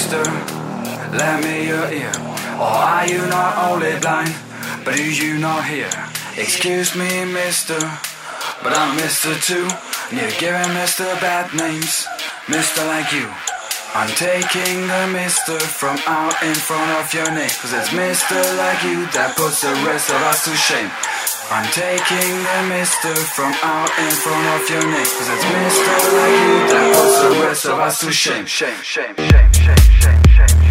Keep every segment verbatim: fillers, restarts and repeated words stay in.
mister? Lend me your ear. Or are you not only blind, but do you not hear? Excuse me, mister, but I'm mister too. And you're giving mister bad names, mister like you. I'm taking the mister from out in front of your name, cause it's mister like you that puts the rest of us to shame. I'm taking the mister from out in front of your name, cause it's mister like you that puts the rest of us to shame. Shame, shame, shame, shame, shame, shame, shame.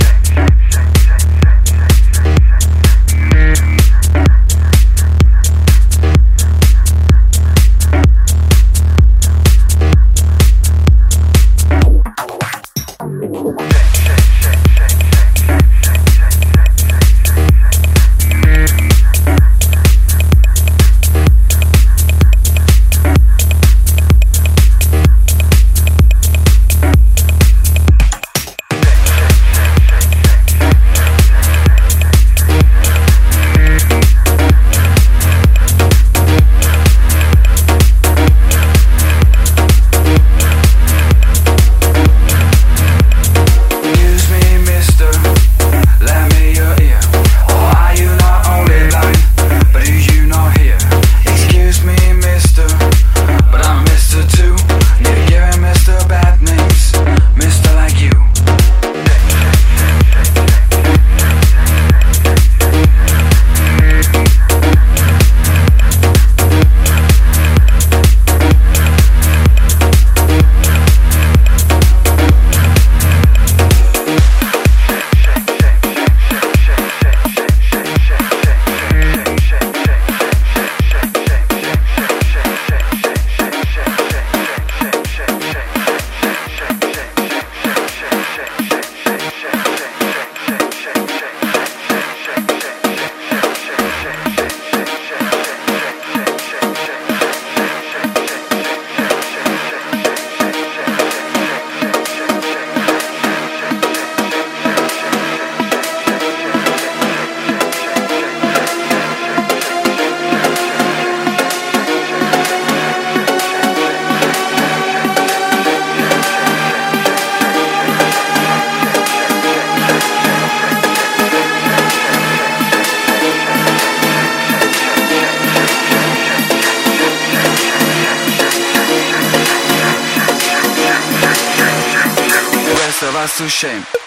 Of us to shame.